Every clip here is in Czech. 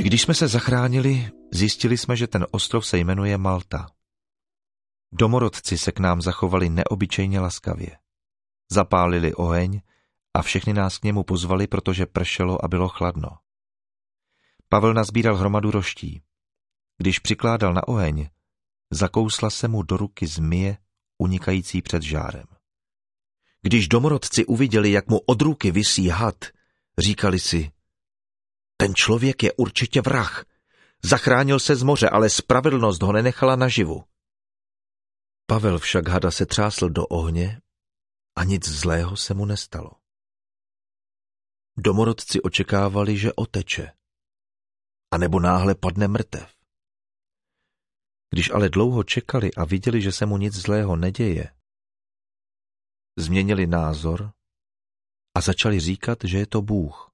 Když jsme se zachránili, zjistili jsme, že ten ostrov se jmenuje Malta. Domorodci se k nám zachovali neobyčejně laskavě. Zapálili oheň a všechny nás k němu pozvali, protože pršelo a bylo chladno. Pavel nazbíral hromadu roští. Když přikládal na oheň, zakousla se mu do ruky zmije, unikající před žárem. Když domorodci uviděli, jak mu od ruky visí had, říkali si: ten člověk je určitě vrah. Zachránil se z moře, ale spravedlnost ho nenechala naživu. Pavel však hada se třásl do ohně a nic zlého se mu nestalo. Domorodci očekávali, že oteče, anebo náhle padne mrtev. Když ale dlouho čekali a viděli, že se mu nic zlého neděje, změnili názor a začali říkat, že je to Bůh.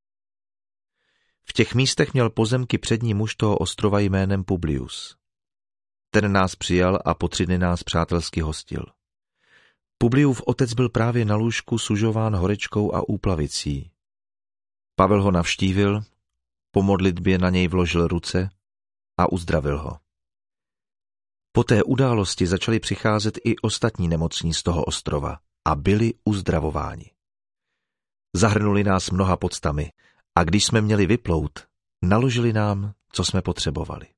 V těch místech měl pozemky přední muž toho ostrova jménem Publius. Ten nás přijal a po 3 dny nás přátelsky hostil. Publiův otec byl právě na lůžku sužován horečkou a úplavicí. Pavel ho navštívil, po modlitbě na něj vložil ruce a uzdravil ho. Po té události začali přicházet i ostatní nemocní z toho ostrova a byli uzdravováni. Zahrnuli nás mnoha poctami a když jsme měli vyplout, naložili nám, co jsme potřebovali.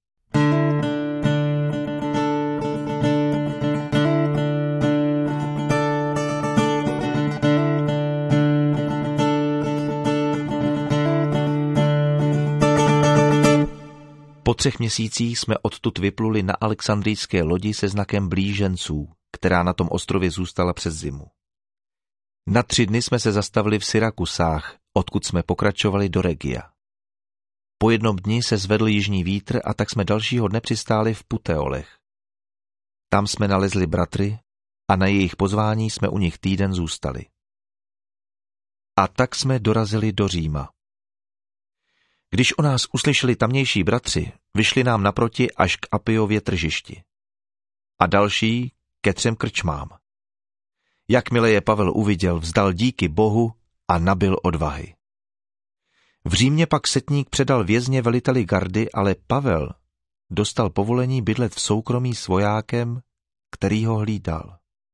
Po 3 měsících jsme odtud vypluli na alexandrijské lodi se znakem blíženců, která na tom ostrově zůstala přes zimu. Na 3 dny jsme se zastavili v Syrakusách, odkud jsme pokračovali do Regia. Po 1 dni se zvedl jižní vítr a tak jsme dalšího dne přistáli v Puteolech. Tam jsme nalezli bratry a na jejich pozvání jsme u nich týden zůstali. A tak jsme dorazili do Říma. Když o nás uslyšeli tamnější bratři, vyšli nám naproti až k Apiově tržišti. A další ke 3 krčmám. Jakmile je Pavel uviděl, vzdal díky Bohu a nabyl odvahy. V Římě pak setník předal vězně veliteli gardy, ale Pavel dostal povolení bydlet v soukromí s vojákem, který ho hlídal.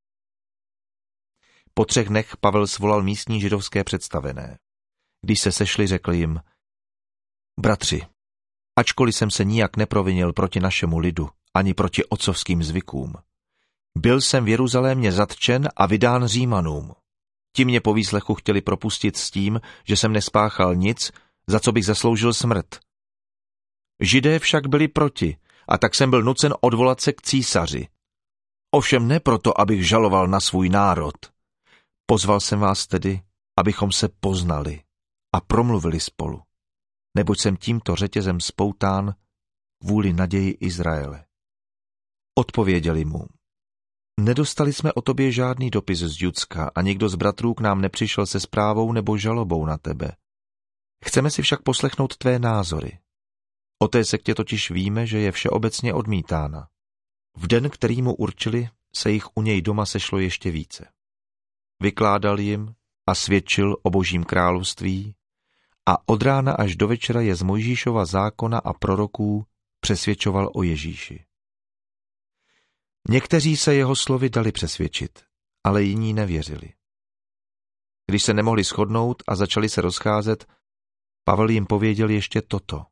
Po 3 dnech Pavel svolal místní židovské představené. Když se sešli, řekl jim: bratři, ačkoliv jsem se nijak neprovinil proti našemu lidu, ani proti otcovským zvykům, byl jsem v Jeruzalémě zatčen a vydán Římanům. Ti mě po výslechu chtěli propustit s tím, že jsem nespáchal nic, za co bych zasloužil smrt. Židé však byli proti, a tak jsem byl nucen odvolat se k císaři. Ovšem ne proto, abych žaloval na svůj národ. Pozval jsem vás tedy, abychom se poznali a promluvili spolu, neboť jsem tímto řetězem spoután kvůli naději Izraele. Odpověděli mu: nedostali jsme o tobě žádný dopis z Judska a nikdo z bratrů k nám nepřišel se zprávou nebo žalobou na tebe. Chceme si však poslechnout tvé názory. O té sektě totiž víme, že je všeobecně odmítána. V den, který mu určili, se jich u něj doma sešlo ještě více. Vykládal jim a svědčil o Božím království a od rána až do večera je z Mojžíšova zákona a proroků přesvědčoval o Ježíši. Někteří se jeho slovy dali přesvědčit, ale jiní nevěřili. Když se nemohli shodnout a začali se rozcházet, Pavel jim pověděl ještě toto: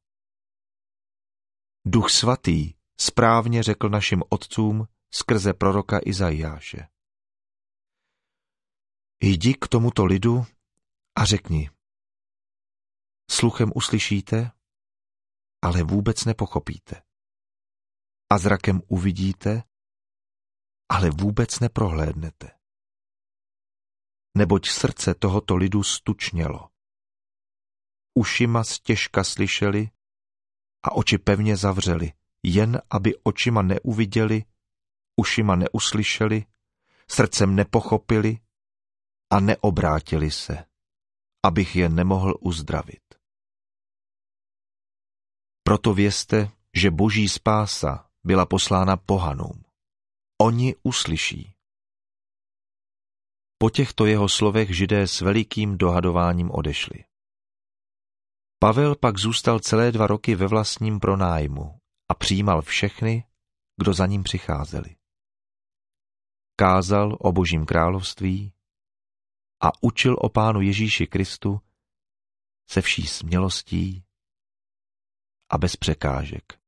Duch svatý správně řekl našim otcům skrze proroka Izajáše: jdi k tomuto lidu a řekni: sluchem uslyšíte, ale vůbec nepochopíte. A zrakem uvidíte, ale vůbec neprohlédnete. Neboť srdce tohoto lidu stučnělo. Ušima stěžka slyšeli a oči pevně zavřeli, jen aby očima neuviděli, ušima neuslyšeli, srdcem nepochopili a neobrátili se, abych je nemohl uzdravit. Proto vězte, že Boží spása byla poslána pohanům. Oni uslyší. Po těchto jeho slovech Židé s velikým dohadováním odešli. Pavel pak zůstal celé 2 roky ve vlastním pronájmu a přijímal všechny, kdo za ním přicházeli. Kázal o Božím království a učil o Pánu Ježíši Kristu se vší smělostí a bez překážek.